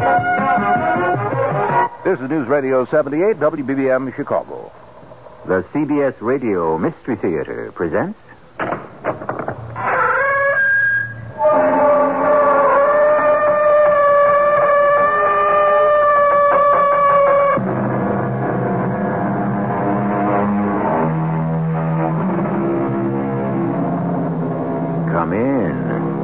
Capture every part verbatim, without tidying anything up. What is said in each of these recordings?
This is News Radio seventy-eight, W B B M Chicago. The C B S Radio Mystery Theater presents... Come in.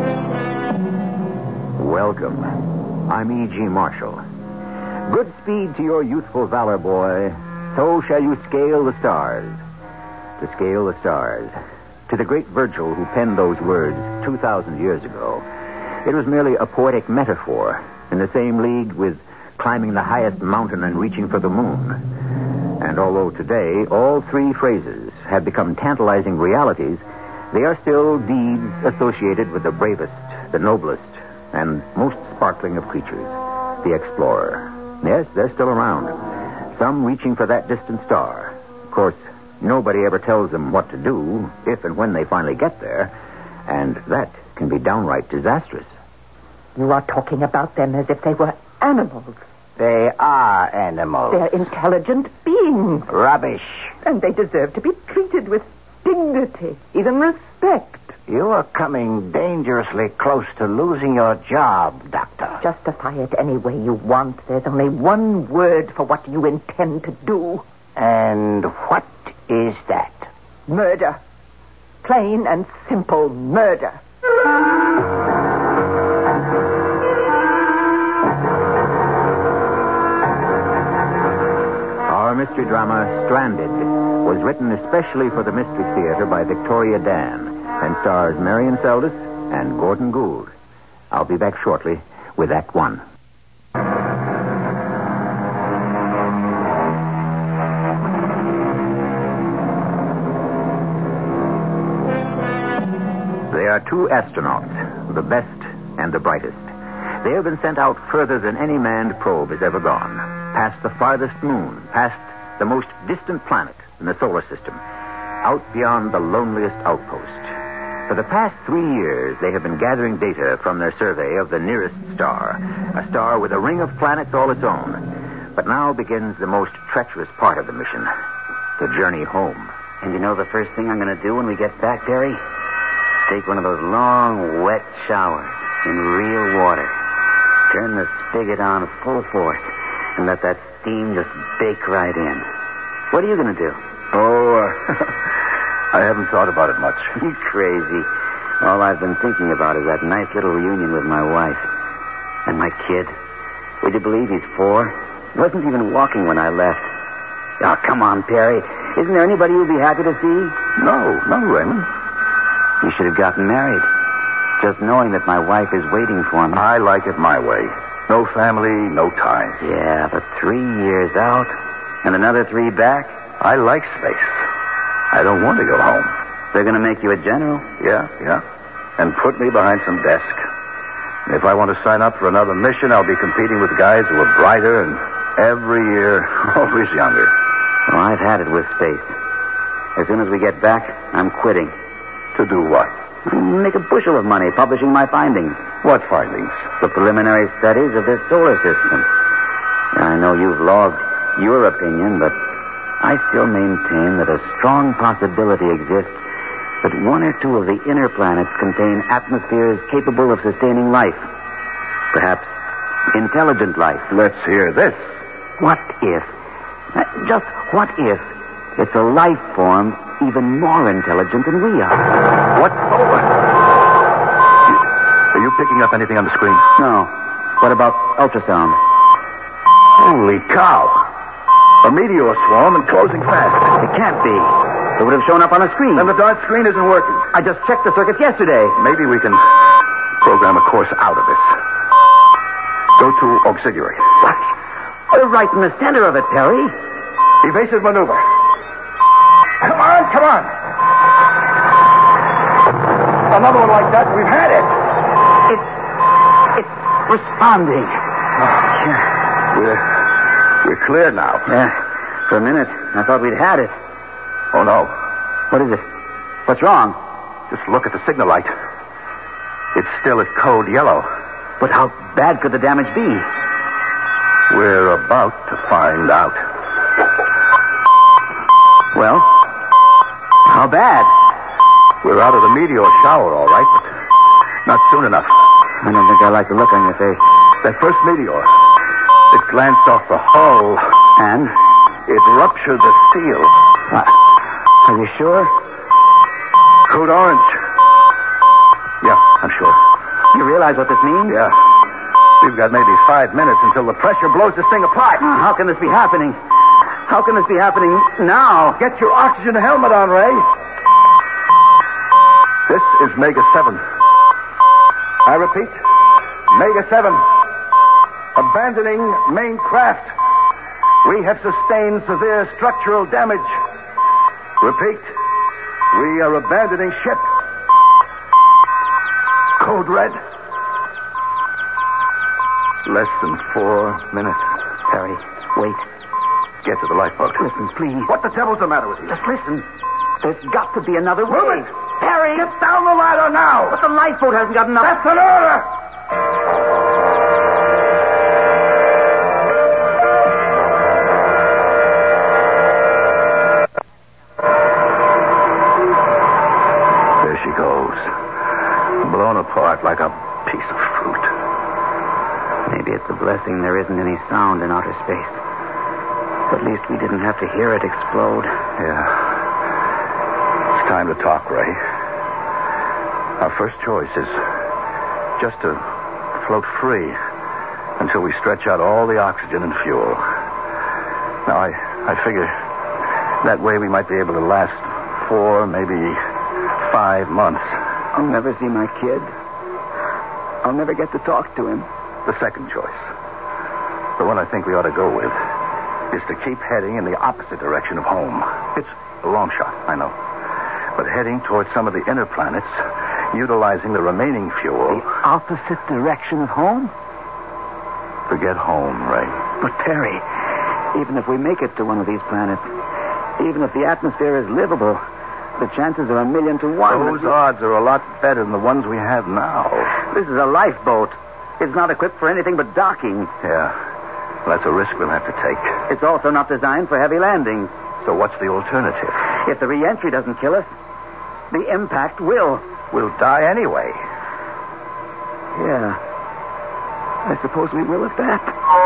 Welcome. I'm E G. Marshall. Good speed to your youthful valor, boy. So shall you scale the stars. To scale the stars. To the great Virgil who penned those words two thousand years ago, it was merely a poetic metaphor in the same league with climbing the highest mountain and reaching for the moon. And although today all three phrases have become tantalizing realities, they are still deeds associated with the bravest, the noblest, and most sparkling of creatures, the explorer. Yes, they're still around. Some reaching for that distant star. Of course, nobody ever tells them what to do if and when they finally get there, and that can be downright disastrous. You are talking about them as if they were animals. They are animals. They're intelligent beings. Rubbish. And they deserve to be treated with dignity, even respect. You are coming dangerously close to losing your job, Doctor. Justify it any way you want. There's only one word for what you intend to do. And what is that? Murder. Plain and simple murder. Our mystery drama, Stranded, was written especially for the Mystery Theater by Victoria Dan and stars Marion Seldes and Gordon Gould. I'll be back shortly with Act One. There are two astronauts, the best and the brightest. They have been sent out further than any manned probe has ever gone, past the farthest moon, past the most distant planet in the solar system, out beyond the loneliest outpost. For the past three years, they have been gathering data from their survey of the nearest star, a star with a ring of planets all its own. But now begins the most treacherous part of the mission, the journey home. And you know the first thing I'm going to do when we get back, Perry? Take one of those long, wet showers in real water. Turn the spigot on full force and let that steam just bake right in. What are you going to do? Oh, uh, I haven't thought about it much. You crazy. All I've been thinking about is that nice little reunion with my wife. And my kid. Would you believe he's four? He wasn't even walking when I left. Oh, come on, Perry. Isn't there anybody you'd be happy to see? No, no, Raymond. You should have gotten married. Just knowing that my wife is waiting for me. I like it my way. No family, no ties. Yeah, but three years out and another three back. I like space. I don't want to go home. They're going to make you a general. Yeah, yeah. And put me behind some desk. And if I want to sign up for another mission, I'll be competing with guys who are brighter and every year always younger. Well, I've had it with space. As soon as we get back, I'm quitting. To do what? Make a bushel of money publishing my findings. What findings? The preliminary studies of this solar system. I know you've logged your opinion, but I still maintain that a strong possibility exists that one or two of the inner planets contain atmospheres capable of sustaining life. Perhaps intelligent life. Let's hear this. What if, uh, just what if, it's a life form even more intelligent than we are? What? Oh, are you picking up anything on the screen? No. What about ultrasound? Holy cow. A meteor swarm and closing fast. It can't be. It would have shown up on a screen. Then the dark screen isn't working. I just checked the circuits yesterday. Maybe we can program a course out of this. Go to auxiliary. What? We're right in the center of it, Perry. Evasive maneuver. Come on, come on. Another one like that, we've had it. It's... it's responding. Oh, yeah. We're... we're clear now. Yeah. For a minute, I thought we'd had it. Oh, no. What is it? What's wrong? Just look at the signal light. It's still at code yellow. But how bad could the damage be? We're about to find out. Well, how bad? We're out of the meteor shower, all right, but not soon enough. I don't think I like the look on your face. That first meteor, it glanced off the hull. And? It ruptured the seal. Uh, are you sure? Code orange. Yeah, I'm sure. You realize what this means? Yeah. We've got maybe five minutes until the pressure blows this thing apart. How can this be happening? How can this be happening now? Get your oxygen helmet on, Ray. This is Mega seven. I repeat, Mega seven. Abandoning main craft. We have sustained severe structural damage. Repeat, we are abandoning ship. Code red. Less than four minutes. Perry, wait. Get to the lifeboat. Listen, please. What the devil's the matter with you? Just listen. There's got to be another way. Move it! Perry! Get down the ladder now! But the lifeboat hasn't got enough. That's an order! There she goes. Blown apart like a piece of fruit. Maybe it's a blessing there isn't any sound in outer space. At least we didn't have to hear it explode. Yeah. It's time to talk, Ray. Our first choice is just to float free until we stretch out all the oxygen and fuel. Now, I, I figure that way we might be able to last four, maybe five months. I'll never see my kid. I'll never get to talk to him. The second choice, the one I think we ought to go with, is to keep heading in the opposite direction of home. It's a long shot, I know. But heading towards some of the inner planets, utilizing the remaining fuel. The opposite direction of home? Forget home, Ray. But, Perry, even if we make it to one of these planets, even if the atmosphere is livable, the chances are a million to one. Those odds are a lot better than the ones we have now. This is a lifeboat. It's not equipped for anything but docking. Yeah. Well, that's a risk we'll have to take. It's also not designed for heavy landings. So what's the alternative? If the re-entry doesn't kill us, the impact will. We'll die anyway. Yeah. I suppose we will at that.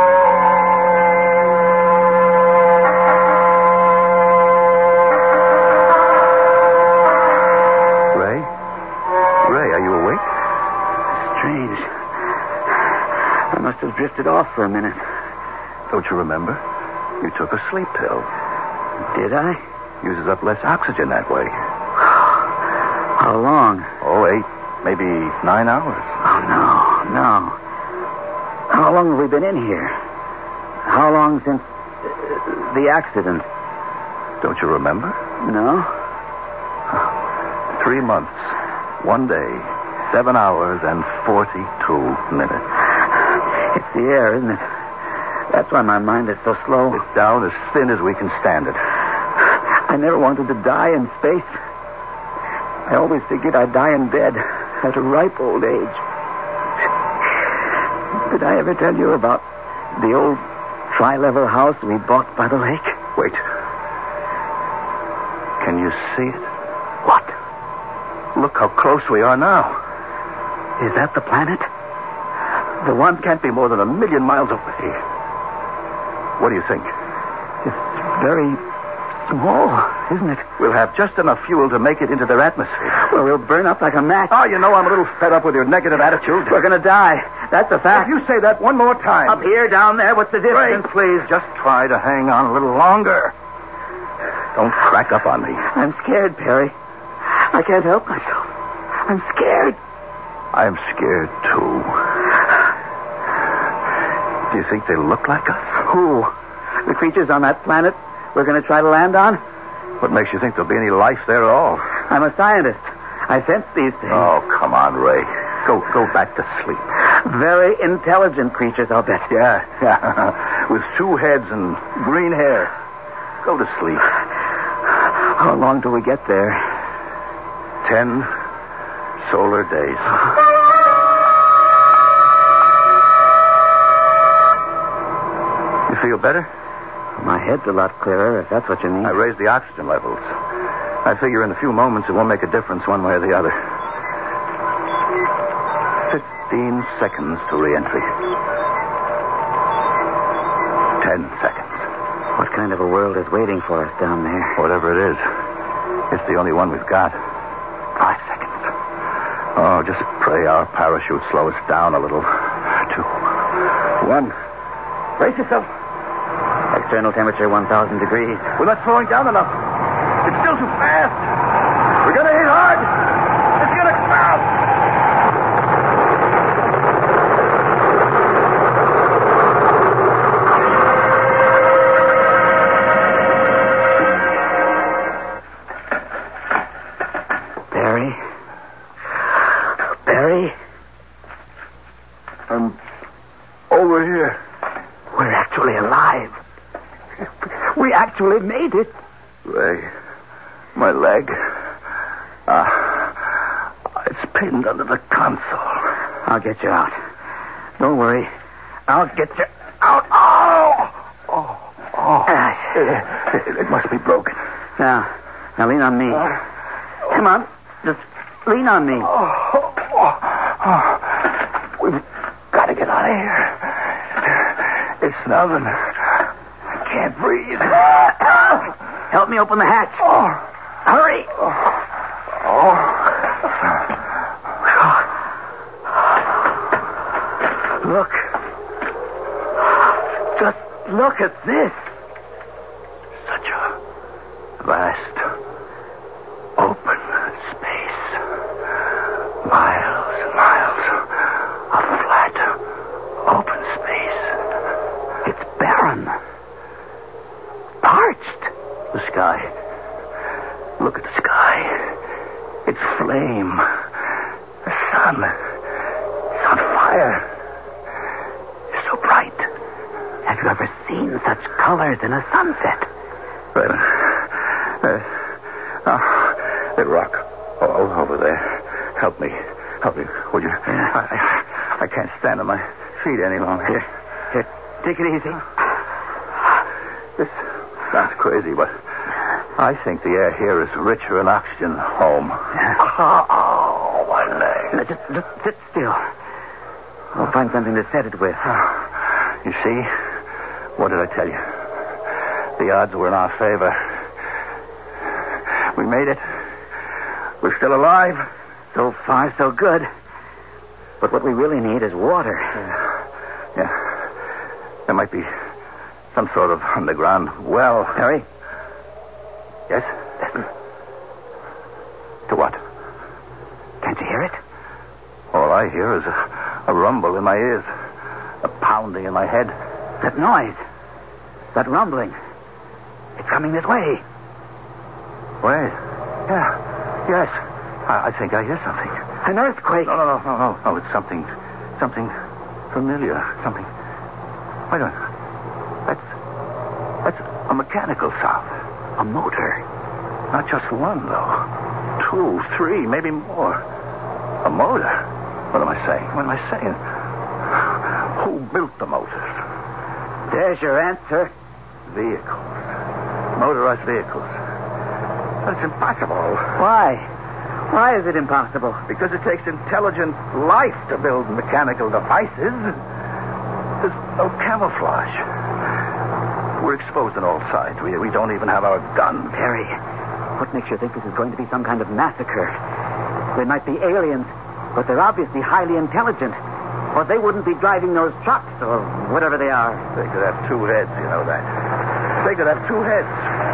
Ray? Ray, are you awake? Strange. I must have drifted off for a minute. Don't you remember? You took a sleep pill. Did I? Uses up less oxygen that way. How long? Oh, eight, maybe nine hours. Oh, no, no. How long have we been in here? How long since uh, the accident? Don't you remember? No. Three months, one day, seven hours, and forty-two minutes. It's the air, isn't it? That's why my mind is so slow. It's down as thin as we can stand it. I never wanted to die in space. I always figured I'd die in bed at a ripe old age. Did I ever tell you about the old tri-level house we bought by the lake? Wait. Can you see it? What? Look how close we are now. Is that the planet? The one can't be more than a million miles away. What do you think? It's very small, isn't it? We'll have just enough fuel to make it into their atmosphere. Well, we'll burn up like a match. Oh, you know, I'm a little fed up with your negative attitude. We're going to die. That's a fact. If you say that one more time. Up here, down there, what's the difference? Ray, please, just try to hang on a little longer. Don't crack up on me. I'm scared, Perry. I can't help myself. I'm scared. I'm scared, too. Do you think they look like us? Who? The creatures on that planet we're going to try to land on? What makes you think there'll be any life there at all? I'm a scientist. I sense these things. Oh, come on, Ray. Go go back to sleep. Very intelligent creatures, I'll bet. Yeah, yeah. With two heads and green hair. Go to sleep. How long till we get there? Ten solar days. Feel better? My head's a lot clearer, if that's what you mean. I raised the oxygen levels. I figure in a few moments it won't make a difference one way or the other. Fifteen seconds to re-entry. Ten seconds. What kind of a world is waiting for us down there? Whatever it is, it's the only one we've got. Five seconds. Oh, just pray our parachute slow us down a little. Two. One. Brace yourself. External temperature one thousand degrees. We're not slowing down enough. It's still too fast. We're going to hit hard. It's going to crash. Barry? Barry? I'm over here. We're actually alive. We actually made it. Ray, my leg. Ah, it's pinned under the console. I'll get you out. Don't worry. I'll get you out. Oh! Oh, oh. Ah. It, it must be broken. Now, now lean on me. Come on. Just lean on me. Oh, oh, oh. We've got to get out of here. It's snubbing. I can't breathe. Help me open the hatch. Oh. Hurry. Oh. Look. Just look at this. Such a vast, open space. Miles and miles of flat, open space. It's barren. Parched. The sky. Look at the sky. It's flame. The sun. It's on fire. It's so bright. Have you ever seen such colors in a sunset? Wait a minute. Uh, oh, the rock. Oh, over there. Help me. Help me, will you? Yeah. I, I, I can't stand on my feet any longer. Here, here, take it easy. This sounds crazy, but I think the air here is richer in oxygen home. Yeah. Oh, my leg. Now, just, just sit still. I'll find something to set it with. You see? What did I tell you? The odds were in our favor. We made it. We're still alive. So far, so good. But what we really need is water. Yeah. yeah. There might be some sort of underground well. Harry? Yes? Listen. To what? Can't you hear it? All I hear is a, a rumble in my ears. A pounding in my head. That noise. That rumbling. It's coming this way. Wait. Yeah. Yes. I, I think I hear something. An earthquake. No, no, no, no, no. No, it's something. Something familiar. Something. Wait a minute. That's. That's a mechanical sound. A motor. Not just one, though. Two, three, maybe more. A motor? What am I saying? What am I saying? Who built the motors? There's your answer. Vehicles. Motorized vehicles. That's impossible. Why? Why is it impossible? Because it takes intelligent life to build mechanical devices. There's no camouflage. We're exposed on all sides. We, we don't even have our guns. Perry, what makes you think this is going to be some kind of massacre? They might be aliens, but they're obviously highly intelligent. Or they wouldn't be driving those trucks, or whatever they are. They could have two heads, you know that. They could have two heads.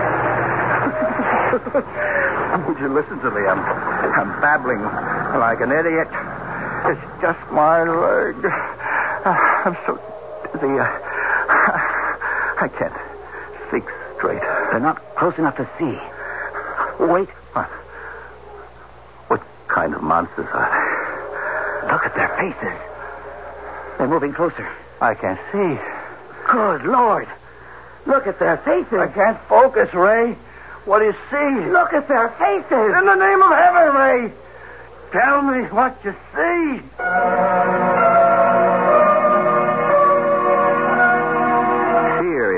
Would you listen to me? I'm, I'm babbling like an idiot. It's just my leg. I'm so dizzy. I can't think straight. They're not close enough to see. Wait. What? What kind of monsters are they? Look at their faces. They're moving closer. I can't see. Good Lord. Look at their faces. I can't focus, Ray. What do you see? Look at their faces. In the name of heaven, Ray. Tell me what you see. Fear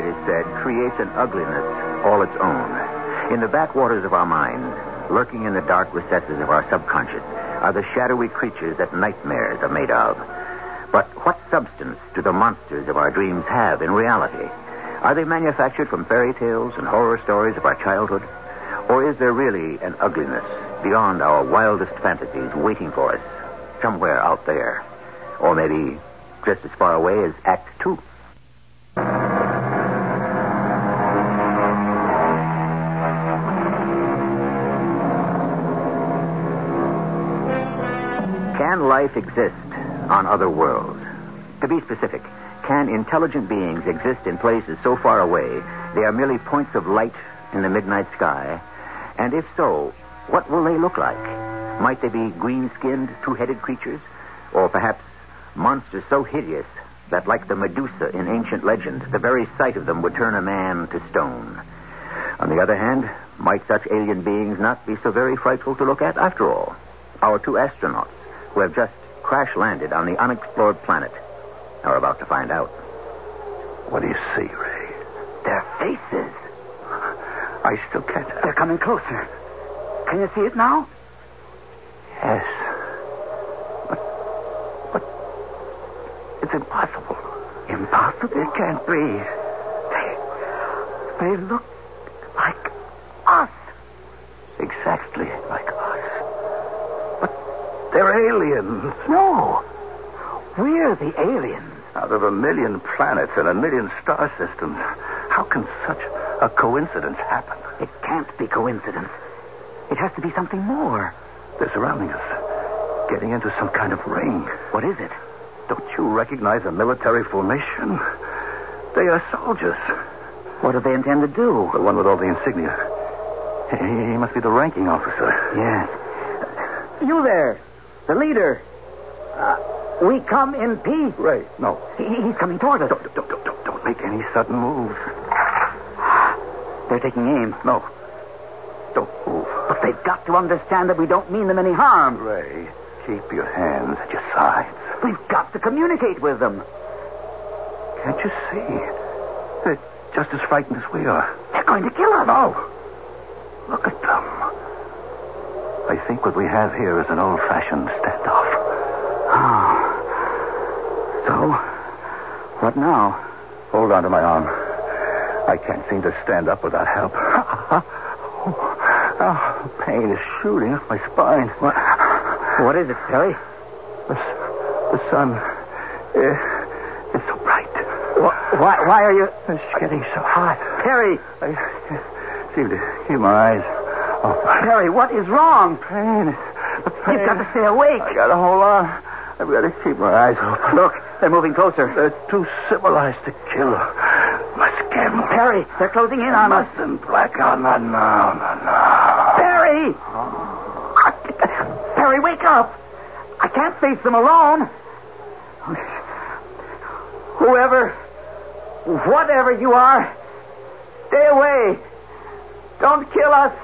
creates an ugliness all its own. In the backwaters of our mind, lurking in the dark recesses of our subconscious, are the shadowy creatures that nightmares are made of. But what substance do the monsters of our dreams have in reality? Are they manufactured from fairy tales and horror stories of our childhood? Or is there really an ugliness beyond our wildest fantasies waiting for us somewhere out there? Or maybe just as far away as Act Two? Can life exist on other worlds? To be specific, can intelligent beings exist in places so far away they are merely points of light in the midnight sky? And if so, what will they look like? Might they be green-skinned, two-headed creatures? Or perhaps monsters so hideous that, like the Medusa in ancient legend, the very sight of them would turn a man to stone? On the other hand, might such alien beings not be so very frightful to look at after all? Our two astronauts, who have just crash-landed on the unexplored planet, are about to find out. What do you see, Ray? Their faces. I still can't... They're coming closer. Can you see it now? Yes. But... But... It's impossible. Impossible? It can't be. They... They look like us. Exactly like us. But they're aliens. No. We're the aliens. Out of a million planets and a million star systems, how can such a coincidence happen? It can't be coincidence. It has to be something more. They're surrounding us, getting into some kind of ring. What is it? Don't you recognize a military formation? They are soldiers. What do they intend to do? The one with all the insignia. He, he must be the ranking officer. Yes. You there, the leader. Uh, we come in peace. Ray, no. He, he's coming toward us. Don't, don't, don't, don't, don't make any sudden moves. They're taking aim. No. Don't move. But they've got to understand that we don't mean them any harm. Ray, keep your hands at your sides. We've got to communicate with them. Can't you see? They're just as frightened as we are. They're going to kill us. No. Look at them. I think what we have here is an old-fashioned standoff. Oh. So, what now? Hold on to my arm. I can't seem to stand up without help. Oh, pain is shooting up my spine. What, what is it, Terry? The, the sun is, is so bright. Wh- why, why are you... It's getting so hot. Terry! I seem to keep my eyes open. Terry, what is wrong? Pain. The pain. You've got to stay awake. I got to hold on. I've got to keep my eyes open. Look, they're moving closer. They're too civilized to kill. Must get them. Terry, they're closing in on us. Mustn't black out. Not now, not now. Terry! Terry, wake up! I can't face them alone. Whoever, whatever you are, stay away. Don't kill us.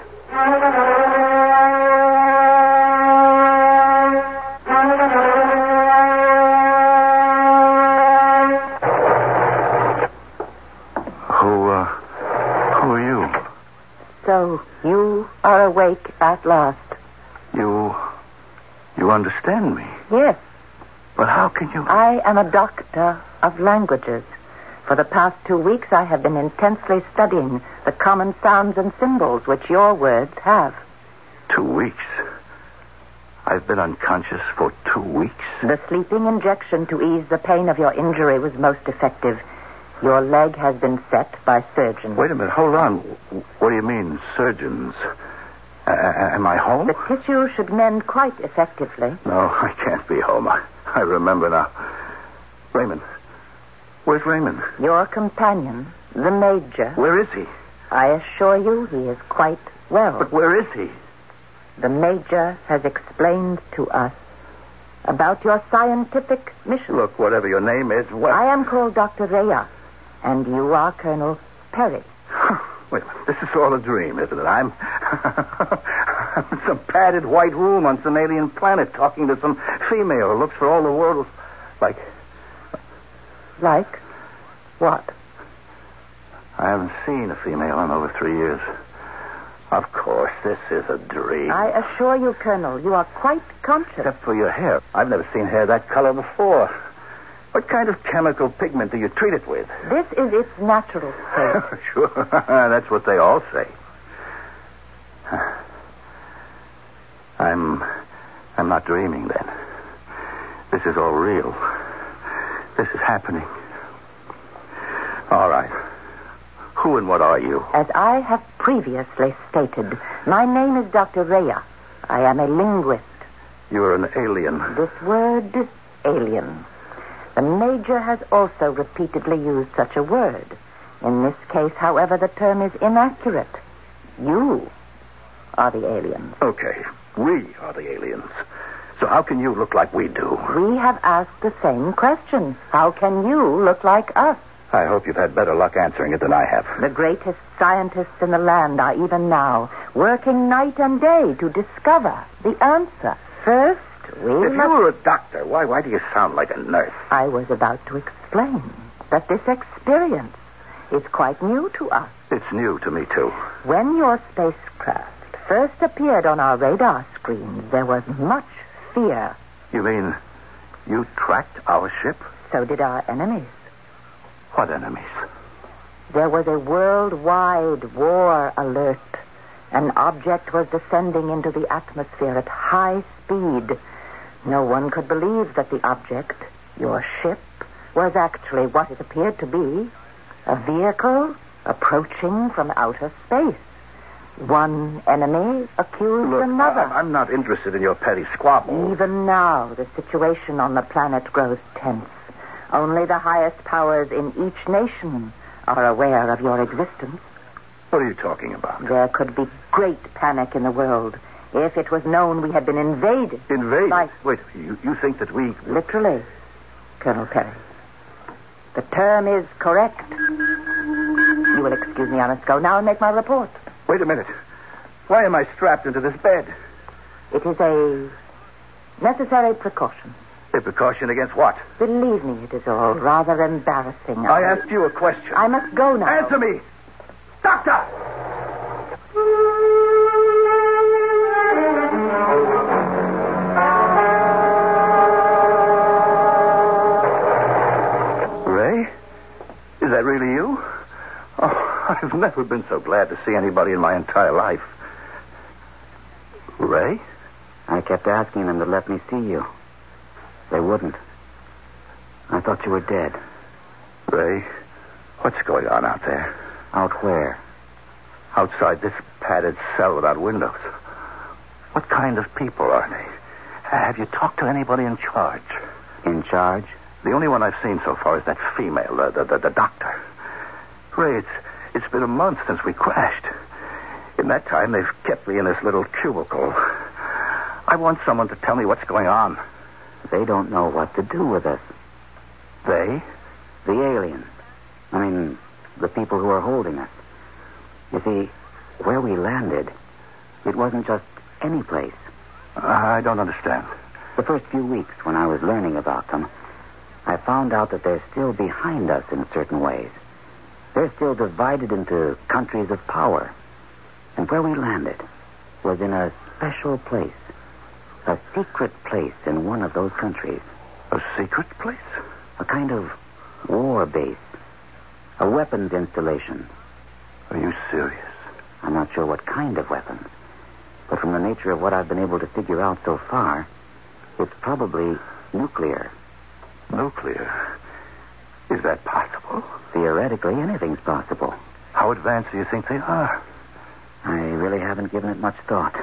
Who, uh, who are you? So you are awake at last. You, you understand me? Yes, But how can you... I am a doctor of languages. For the past two weeks, I have been intensely studying the common sounds and symbols which your words have. Two weeks? I've been unconscious for two weeks? The sleeping injection to ease the pain of your injury was most effective. Your leg has been set by surgeons. Wait a minute, hold on. What do you mean, surgeons? Uh, am I home? The tissue should mend quite effectively. No, I can't be home. I, I remember now. Raymond. Where's Raymond? Your companion, the Major. Where is he? I assure you he is quite well. But where is he? The Major has explained to us about your scientific mission. Look, whatever your name is, what... I am called Doctor Rea, and you are Colonel Perry. Wait a minute. This is all a dream, isn't it? I'm... I'm in some padded white room on some alien planet talking to some female who looks for all the world like... Like what? I haven't seen a female in over three years. Of course, this is a dream. I assure you, Colonel, you are quite conscious. Except for your hair. I've never seen hair that color before. What kind of chemical pigment do you treat it with? This is its natural state. Sure. That's what they all say. I'm... I'm not dreaming, then. This is all real. This is happening. All right. Who and what are you? As I have previously stated, my name is Doctor Rhea. I am a linguist. You're an alien. This word, alien. The Major has also repeatedly used such a word. In this case, however, the term is inaccurate. You are the aliens. Okay, we are the aliens. So how can you look like we do? We have asked the same question. How can you look like us? I hope you've had better luck answering it than I have. The greatest scientists in the land are even now working night and day to discover the answer. First, we If must... you were a doctor, why why do you sound like a nurse? I was about to explain that this experience is quite new to us. It's new to me, too. When your spacecraft first appeared on our radar screens, there was much fear. You mean you tracked our ship? So did our enemies. What enemies? There was a worldwide war alert. An object was descending into the atmosphere at high speed. No one could believe that the object, your ship, was actually what it appeared to be. A vehicle approaching from outer space. One enemy accused Look, another. I, I'm not interested in your petty squabble. Even now, the situation on the planet grows tense. Only the highest powers in each nation are aware of your existence. What are you talking about? There could be great panic in the world if it was known we had been invaded. Invaded? By... Wait, you, you think that we... Literally, Colonel Perry. The term is correct. You will excuse me, I must go now and make my report. Wait a minute. Why am I strapped into this bed? It is a necessary precaution. A precaution against what? Believe me, it is all rather embarrassing. I asked you a question. I must go now. Answer me! Doctor! Ray? Is that really you? Oh, I've never been so glad to see anybody in my entire life. Ray? I kept asking them to let me see you. They wouldn't. I thought you were dead. Ray, what's going on out there? Out where? Outside this padded cell without windows. What kind of people are they? Have you talked to anybody in charge? In charge? The only one I've seen so far is that female, the, the, the, the doctor. Ray, it's, it's been a month since we crashed. In that time, they've kept me in this little cubicle. I want someone to tell me what's going on. They don't know what to do with us. They? The aliens. I mean, the people who are holding us. You see, where we landed, it wasn't just any place. I don't understand. The first few weeks when I was learning about them, I found out that they're still behind us in certain ways. They're still divided into countries of power. And where we landed was in a special place. A secret place in one of those countries. A secret place? A kind of war base. A weapons installation. Are you serious? I'm not sure what kind of weapons. But from the nature of what I've been able to figure out so far, it's probably nuclear. Nuclear? Is that possible? Theoretically, anything's possible. How advanced do you think they are? I really haven't given it much thought.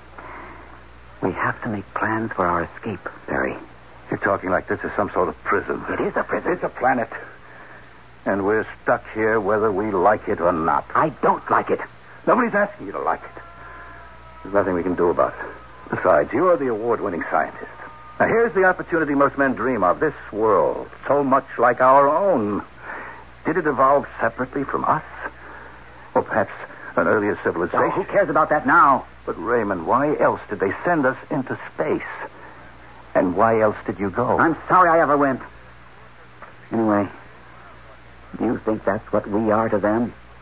We have to make plans for our escape, Perry. You're talking like this is some sort of prison. It is a prison. It's a planet. And we're stuck here whether we like it or not. I don't like it. Nobody's asking you to like it. There's nothing we can do about it. Besides, you're the award-winning scientist. Now, here's the opportunity most men dream of. This world, so much like our own. Did it evolve separately from us? Or perhaps an earlier civilization? Oh, who cares about that now? But, Raymond, why else did they send us into space? And why else did you go? I'm sorry I ever went. Anyway, do you think that's what we are to them?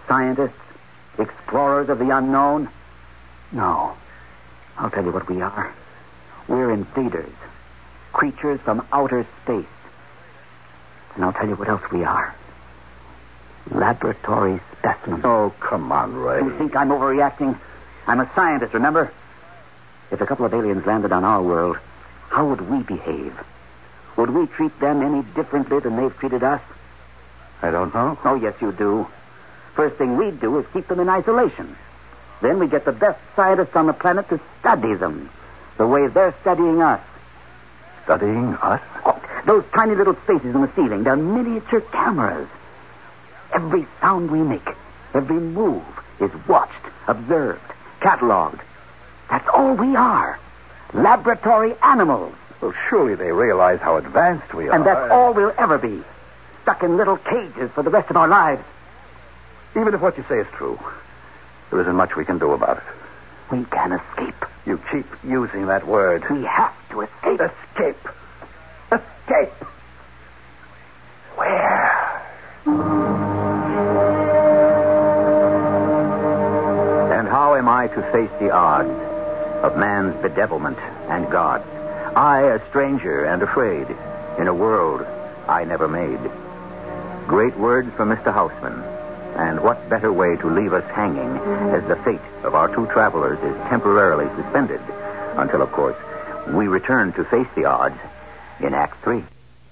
Scientists? Explorers of the unknown? No. I'll tell you what we are. We're invaders. Creatures from outer space. And I'll tell you what else we are. Laboratory specimens. Oh, come on, Ray. You think I'm overreacting? I'm a scientist, remember? If a couple of aliens landed on our world, how would we behave? Would we treat them any differently than they've treated us? I don't know. Oh, yes, you do. First thing we'd do is keep them in isolation. Then we get the best scientists on the planet to study them, the way they're studying us. Studying us? Oh, those tiny little spaces in the ceiling, they're miniature cameras. Every sound we make, every move is watched, observed, cataloged. That's all we are. Laboratory animals. Well, surely they realize how advanced we are. And that's all we'll ever be. Stuck in little cages for the rest of our lives. Even if what you say is true, there isn't much we can do about it. We can escape. You keep using that word. We have to escape. Escape. Escape. Where? And how am I to face the odds of man's bedevilment and God? I, a stranger and afraid, in a world I never made. Great words from Mister Houseman. And what better way to leave us hanging as the fate of our two travelers is temporarily suspended until, of course, we return to face the odds in Act Three.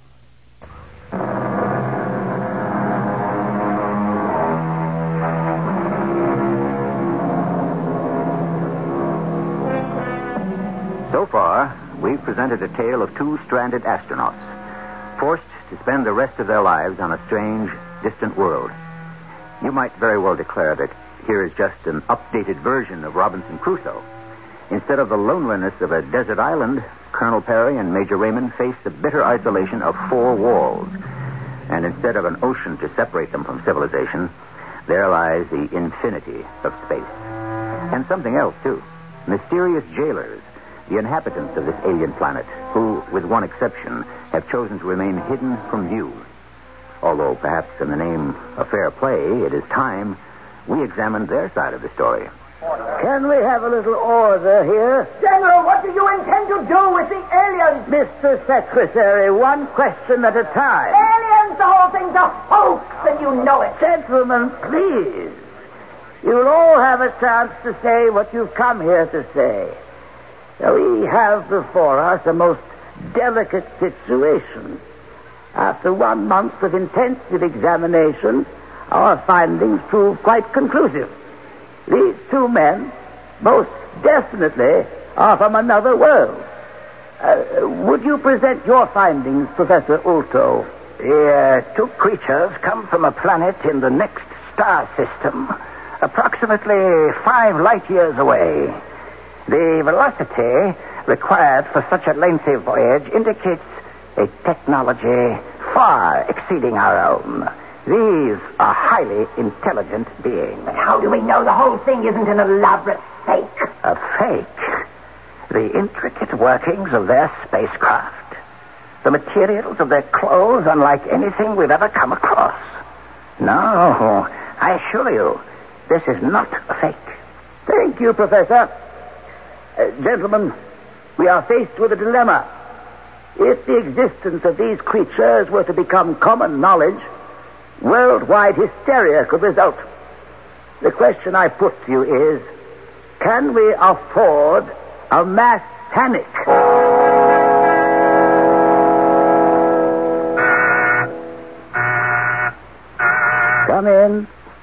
So far, we've presented a tale of two stranded astronauts, forced to spend the rest of their lives on a strange, distant world. You might very well declare that here is just an updated version of Robinson Crusoe. Instead of the loneliness of a desert island, Colonel Perry and Major Raymond face the bitter isolation of four walls. And instead of an ocean to separate them from civilization, there lies the infinity of space. And something else, too. Mysterious jailers, the inhabitants of this alien planet, who, with one exception, have chosen to remain hidden from view. Although perhaps in the name of fair play, it is time we examine their side of the story. Can we have a little order here? General, what do you intend to do with the aliens? Mister Secretary, one question at a time. Aliens, the whole thing's a hoax, and you know it. Gentlemen, please. You'll all have a chance to say what you've come here to say. We have before us a most delicate situation. After one month of intensive examination, our findings prove quite conclusive. These two men, most definitely, are from another world. Uh, would you present your findings, Professor Ulto? The uh, two creatures come from a planet in the next star system, approximately five light years away. The velocity required for such a lengthy voyage indicates a technology far exceeding our own. These are highly intelligent beings. But how do we know the whole thing isn't an elaborate fake? A fake? The intricate workings of their spacecraft. The materials of their clothes unlike anything we've ever come across. No, I assure you, this is not a fake. Thank you, Professor. Uh, gentlemen, we are faced with a dilemma. If the existence of these creatures were to become common knowledge, worldwide hysteria could result. The question I put to you is, can we afford a mass panic? Come in.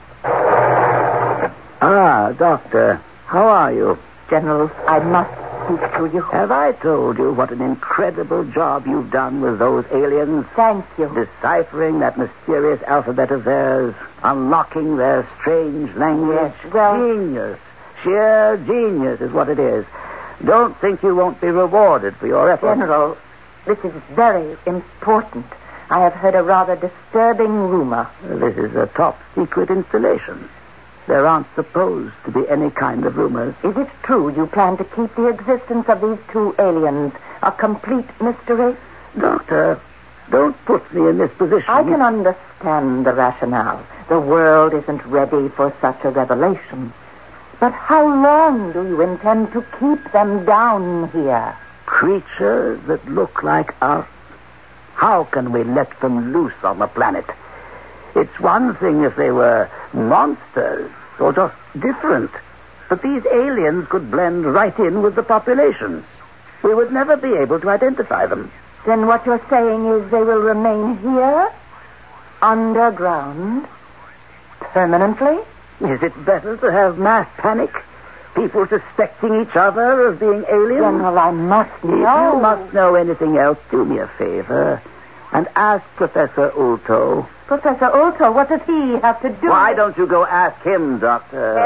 Ah, Doctor, how are you? General, I must speak to you. Have I told you what an incredible job you've done with those aliens? Thank you. Deciphering that mysterious alphabet of theirs, unlocking their strange language. Yes, well... Genius. Sheer genius is what it is. Don't think you won't be rewarded for your efforts. General, this is very important. I have heard a rather disturbing rumor. This is a top-secret installation. There aren't supposed to be any kind of rumors. Is it true you plan to keep the existence of these two aliens a complete mystery? Doctor, don't put me in this position. I can understand the rationale. The world isn't ready for such a revelation. But how long do you intend to keep them down here? Creatures that look like us. How can we let them loose on the planet? It's one thing if they were monsters or just different. But these aliens could blend right in with the population. We would never be able to identify them. Then what you're saying is they will remain here, underground, permanently? Is it better to have mass panic? People suspecting each other of being aliens? General, I must know. If you must know anything else, do me a favor and ask Professor Ulto. Professor Ulto, what does he have to do? Why don't you go ask him, Doctor?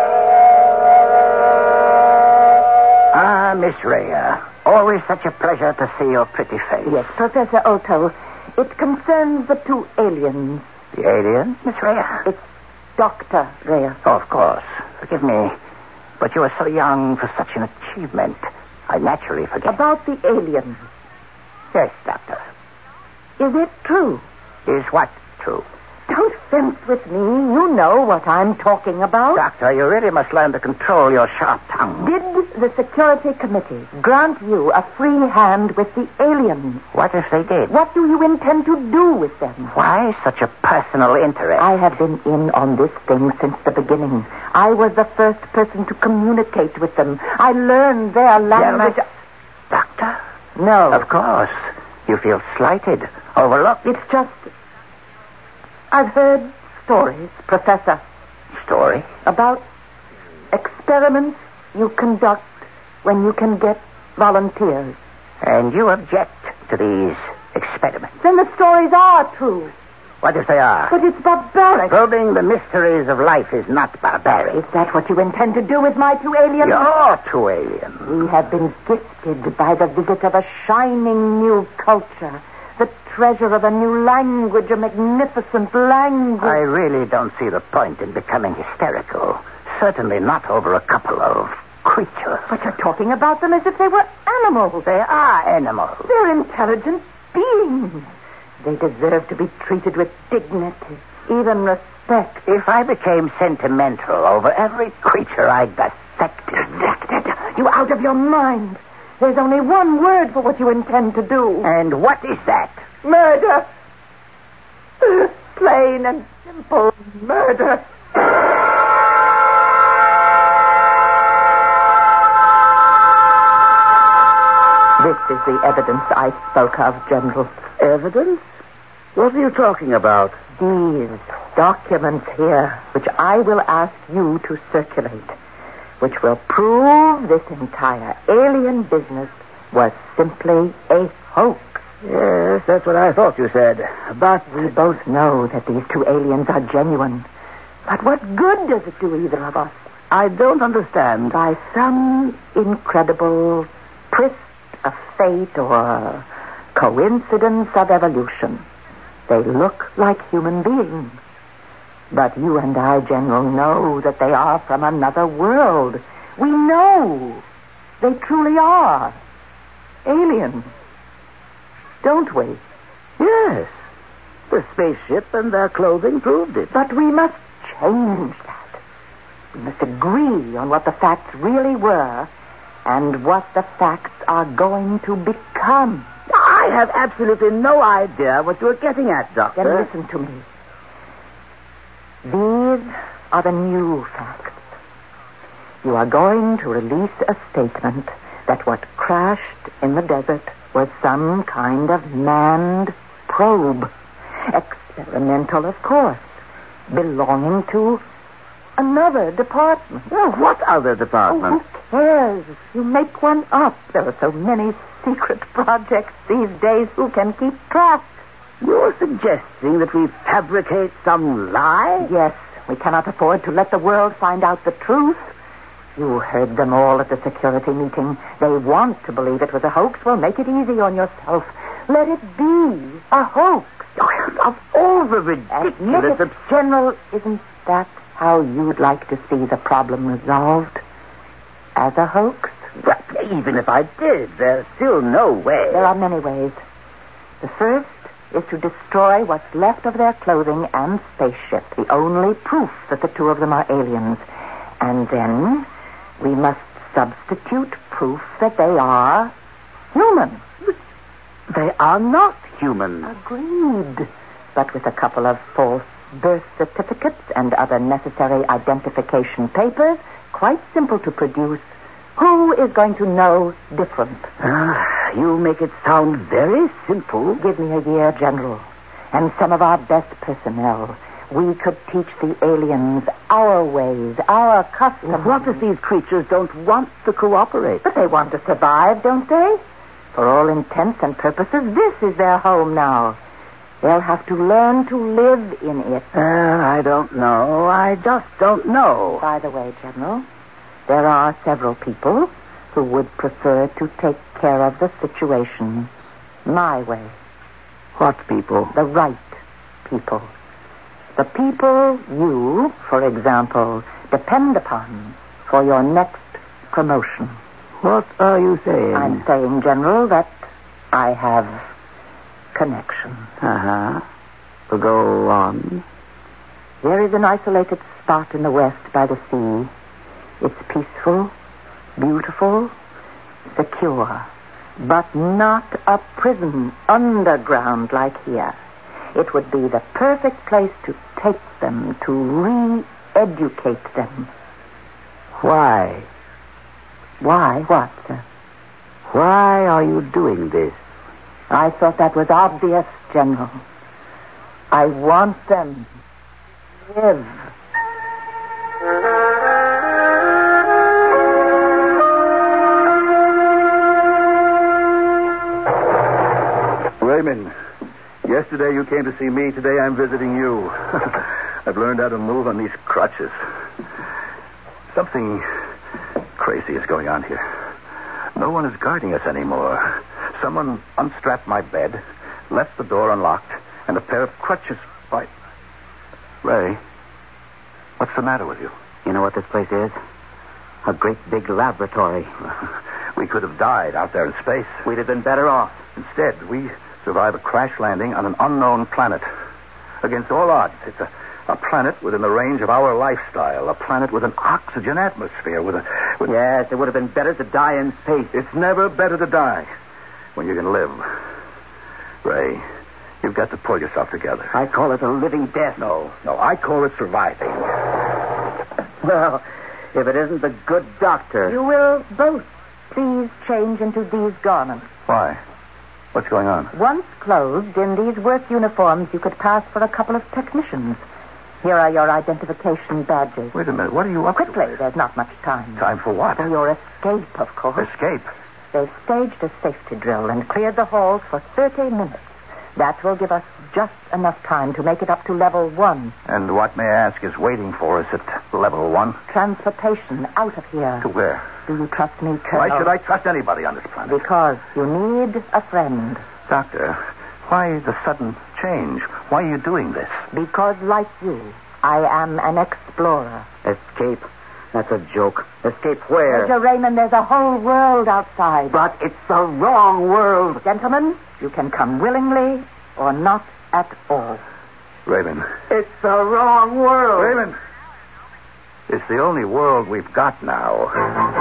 Ah, Miss Rhea. Always such a pleasure to see your pretty face. Yes, Professor Ulto. It concerns the two aliens. The aliens, Miss Rhea? It's Doctor Rhea. Oh, of course. Forgive me. But you are so young for such an achievement. I naturally forget. About the aliens. Yes, Doctor. Is it true? Is what true? Don't fence with me. You know what I'm talking about. Doctor, you really must learn to control your sharp tongue. Did the Security Committee grant you a free hand with the aliens? What if they did? What do you intend to do with them? Why such a personal interest? I have been in on this thing since the beginning. I was the first person to communicate with them. I learned their language. Jealous? Doctor? No. Of course. You feel slighted, overlooked. It's just... I've heard stories, Professor. Story? About experiments you conduct when you can get volunteers. And you object to these experiments? Then the stories are true. What if they are? But it's barbaric. Probing the mysteries of life is not barbaric. Is that what you intend to do with my two aliens? You're two aliens. We have been gifted by the visit of a shining new culture. The treasure of a new language, a magnificent language. I really don't see the point in becoming hysterical. Certainly not over a couple of creatures. But you're talking about them as if they were animals. They are animals. They're intelligent beings. They deserve to be treated with dignity, even respect. If I became sentimental over every creature I dissected... Dissected? You out of your mind. There's only one word for what you intend to do. And what is that? Murder. Plain and simple murder. This is the evidence I spoke of, General. Evidence? What are you talking about? These documents here, which I will ask you to circulate, which will prove this entire alien business was simply a hoax. Yes, that's what I thought you said. But we both know that these two aliens are genuine. But what good does it do either of us? I don't understand. By some incredible twist of fate or coincidence of evolution, they look like human beings. But you and I, General, know that they are from another world. We know they truly are aliens. Don't we? Yes. The spaceship and their clothing proved it. But we must change that. We must agree on what the facts really were and what the facts are going to become. I have absolutely no idea what you're getting at, Doctor. Then listen to me. These are the new facts. You are going to release a statement that what crashed in the desert was some kind of manned probe. Experimental, of course. Belonging to another department. Well, what other department? Oh, who cares? You make one up. There are so many secret projects these days. Who can keep track? You're suggesting that we fabricate some lie? Yes. We cannot afford to let the world find out the truth. You heard them all at the security meeting. They want to believe it was a hoax. Well, make it easy on yourself. Let it be a hoax. Of all the ridiculous... It, General, isn't that how you'd like to see the problem resolved? As a hoax? Well, even if I did, there's still no way. There are many ways. The first is to destroy what's left of their clothing and spaceship, the only proof that the two of them are aliens. And then we must substitute proof that they are human. They are not human. Agreed. But with a couple of false birth certificates and other necessary identification papers, quite simple to produce, who is going to know different? Ah, you make it sound very simple. Give me a year, General, and some of our best personnel. We could teach the aliens our ways, our customs. What if these creatures don't want to cooperate? But they want to survive, don't they? For all intents and purposes, this is their home now. They'll have to learn to live in it. Uh, I don't know. I just don't know. By the way, General, there are several people who would prefer to take care of the situation my way. What people? The right people. The people you, for example, depend upon for your next promotion. What are you saying? I'm saying, General, that I have connection. Uh-huh. Well, go on. There is an isolated spot in the west by the sea. It's peaceful, beautiful, secure, but not a prison underground like here. It would be the perfect place to take them, to re-educate them. Why? Why what, sir? Why are you doing this? I thought that was obvious, General. I want them to live. Raymond, yesterday you came to see me. Today I'm visiting you. I've learned how to move on these crutches. Something crazy is going on here. No one is guarding us anymore. Someone unstrapped my bed, left the door unlocked, and a pair of crutches by... Ray, what's the matter with you? You know what this place is? A great big laboratory. We could have died out there in space. We'd have been better off. Instead, we survive a crash landing on an unknown planet. Against all odds, it's a, a planet within the range of our lifestyle. A planet with an oxygen atmosphere, with a... With... Yes, it would have been better to die in space. It's never better to die when you can live. Ray, you've got to pull yourself together. I call it a living death. No, no, I call it surviving. Well, if it isn't the good doctor. You will both please change into these garments. Why? What's going on? Once clothed in these work uniforms, you could pass for a couple of technicians. Here are your identification badges. Wait a minute. What are you up to? Quickly, there's not much time. Time for what? For your escape, of course. Escape? They've staged a safety drill and cleared the halls for thirty minutes. That will give us just enough time to make it up to level one. And what, may I ask, is waiting for us at level one? Transportation out of here. To where? Do you trust me, Colonel? Why should I trust anybody on this planet? Because you need a friend. Doctor, why the sudden change? Why are you doing this? Because, like you, I am an explorer. Escape? That's a joke. Escape where? Major Raymond, there's a whole world outside. But it's the wrong world. Gentlemen, you can come willingly or not at all. Raymond. It's the wrong world. Raymond. It's the only world we've got now.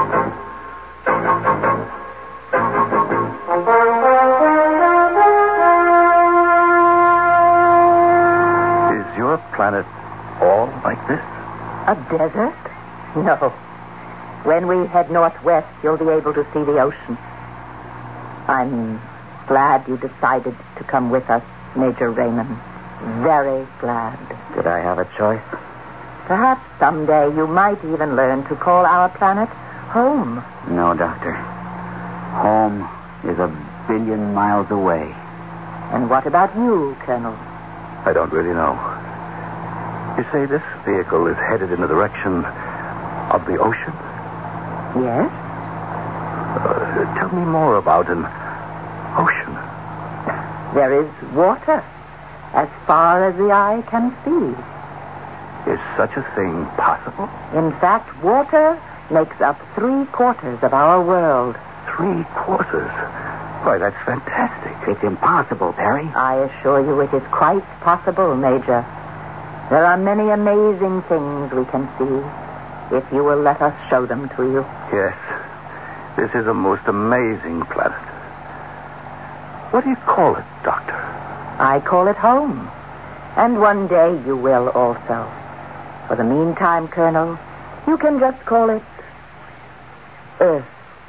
Is your planet all like this? A desert? No. When we head northwest, you'll be able to see the ocean. I'm glad you decided to come with us, Major Raymond. Very glad. Did I have a choice? Perhaps someday you might even learn to call our planet home. No, Doctor. Home is a billion miles away. And what about you, Colonel? I don't really know. You say this vehicle is headed in the direction of the ocean? Yes? Uh, tell me more about an ocean. There is water, as far as the eye can see. Is such a thing possible? In fact, water makes up three quarters of our world. Three quarters? Why, that's fantastic. It's impossible, Perry. I assure you it is quite possible, Major. There are many amazing things we can see, if you will let us show them to you. Yes. This is a most amazing planet. What do you call it, Doctor? I call it home. And one day you will also. For the meantime, Colonel, you can just call it Earth.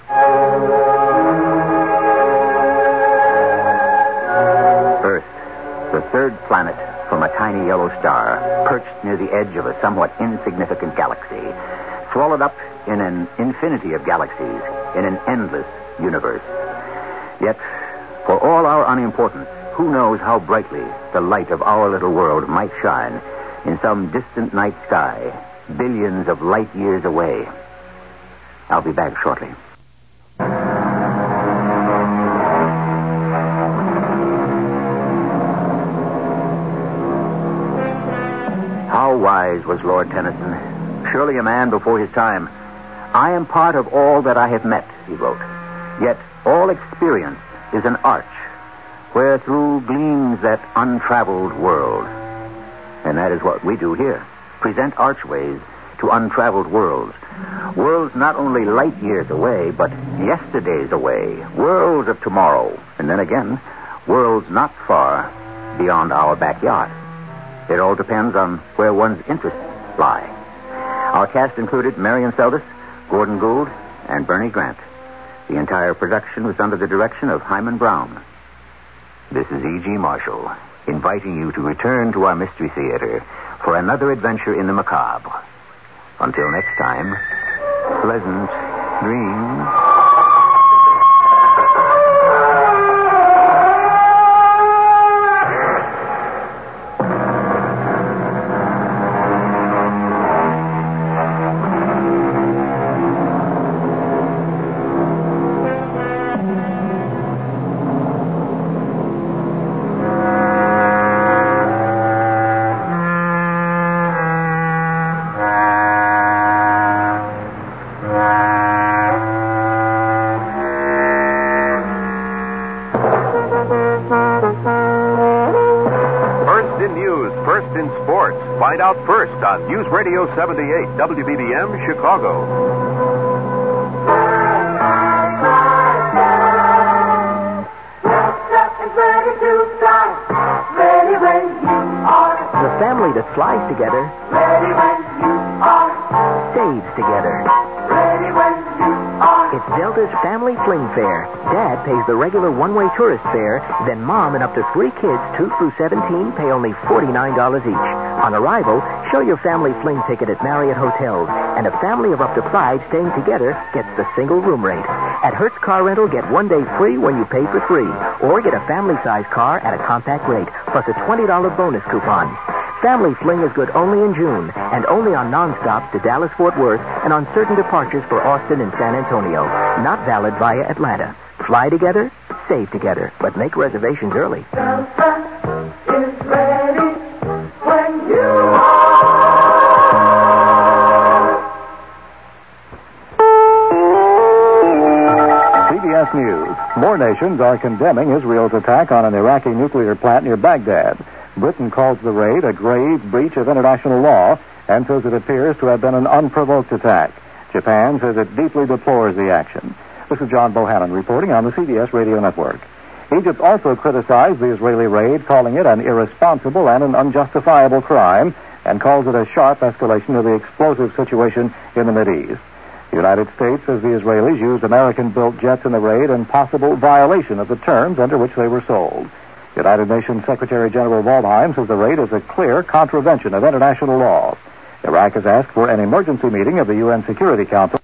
Earth, the third planet from a tiny yellow star, perched near the edge of a somewhat insignificant galaxy, swallowed up in an infinity of galaxies, in an endless universe. Yet, for all our unimportance, who knows how brightly the light of our little world might shine in some distant night sky, billions of light years away. I'll be back shortly. How wise was Lord Tennyson? Surely a man before his time. I am part of all that I have met, he wrote. Yet all experience is an arch, where through gleams that untraveled world. And that is what we do here. Present archways to untraveled worlds. Worlds not only light years away, but yesterdays away. Worlds of tomorrow. And then again, worlds not far beyond our backyard. It all depends on where one's interests lie. Our cast included Marion Seldes, Gordon Gould, and Bernie Grant. The entire production was under the direction of Hyman Brown. This is E G. Marshall, inviting you to return to our Mystery Theater for another adventure in the macabre. Until next time, pleasant dreams. Find out first on News Radio seventy-eight, W B B M, Chicago. The family that flies together saves together. It's Delta's Family Fling Fare. Dad pays the regular one-way tourist fare, then Mom and up to three kids, two through seventeen, pay only forty-nine dollars each. On arrival, show your family fling ticket at Marriott Hotels, and a family of up to five staying together gets the single room rate. At Hertz Car Rental, get one day free when you pay for three, or get a family-sized car at a compact rate, plus a twenty dollars bonus coupon. Family Fling is good only in June, and only on nonstops to Dallas-Fort Worth and on certain departures for Austin and San Antonio. Not valid via Atlanta. Fly together, save together, but make reservations early. Delta is ready when you are. C B S News. More nations are condemning Israel's attack on an Iraqi nuclear plant near Baghdad. Britain calls the raid a grave breach of international law and says it appears to have been an unprovoked attack. Japan says it deeply deplores the action. This is John Bohannon reporting on the C B S Radio Network. Egypt also criticized the Israeli raid, calling it an irresponsible and an unjustifiable crime, and calls it a sharp escalation of the explosive situation in the Mideast. The United States says the Israelis used American-built jets in the raid in possible violation of the terms under which they were sold. United Nations Secretary General Waldheim says the raid is a clear contravention of international law. Iraq has asked for an emergency meeting of the U N Security Council.